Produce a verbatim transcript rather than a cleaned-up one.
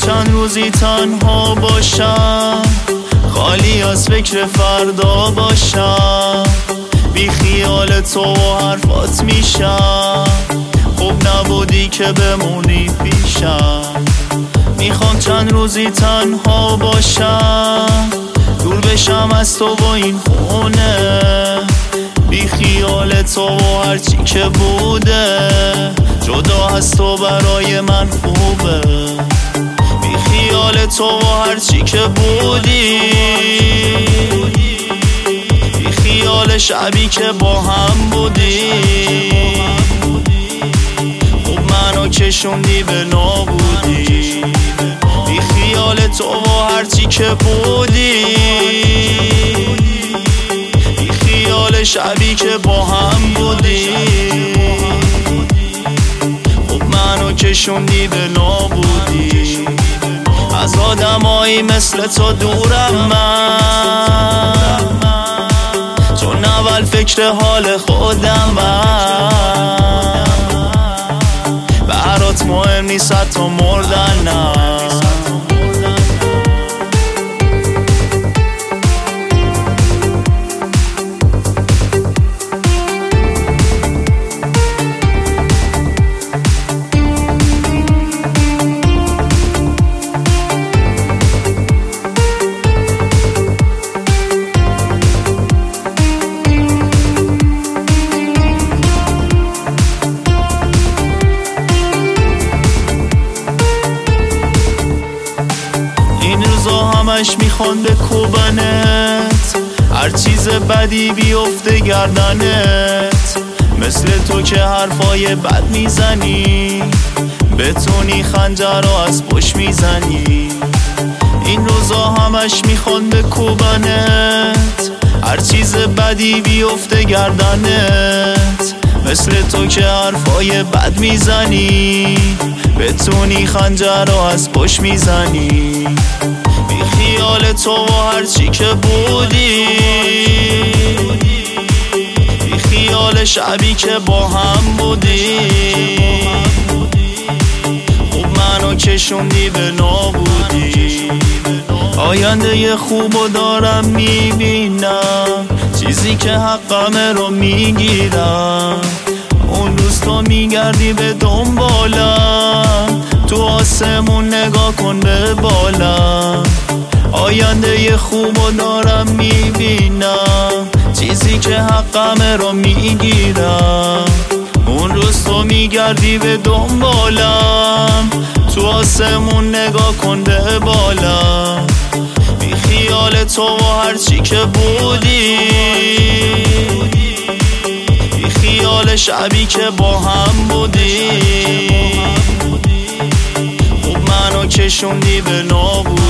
چند روزی تنها باشم، خالی از فکر فردا باشم، بی خیال تو و حرفات میشم. خوب نبودی که بمونی پیشم. میخوام چند روزی تنها باشم، دور بشم از تو با این خونه، بی خیال تو و هرچی که بوده، جدا از تو برای من خوبه. بی خیال تو و هرچی که بودی، بی خیال شبی که با هم بودی، خوب منو کشوندی به نابودی. بی خیال تو و هرچی که بودی، بی خیال شبی که با هم بودی، خوب منو کشوندی به نابودی. از آدمایی مثل تو دورم من، چون اول فکر حال خودم من، برات مهم نیست حتی مردنم. همش میخوان به کوبنت، هر چیز بدی بیفته گردنت، مثل تو که حرفای بد میزنی، بتونی خنجر رو از پشت میزنی. این روزا همش میخوان به کوبنت، هر چیز بدی بیفته گردنت، مثل تو که حرفای بد میزنی، بتونی خنجر رو از پشت میزنی. بی خیال تو و هرچی که بودی، بی خیال شبی که با هم بودی، خوب منو کشوندی به نابودی. آینده خوبو دارم میبینم، چیزی که حقمه رو میگیرم. اون روز تو میگردی به دنبالم، تو آسمون نگاه کن به بالم. آینده خوبو دارم میبینم، چیزی که حقمه رو میگیرم. اون روز تو میگردی به دنبالم، تو آسمون نگاه کن به بالم. بی خیال تو و هرچی که بودی، بی خیال شبی که با هم بودی، خوب منو کشوندی به نابودی.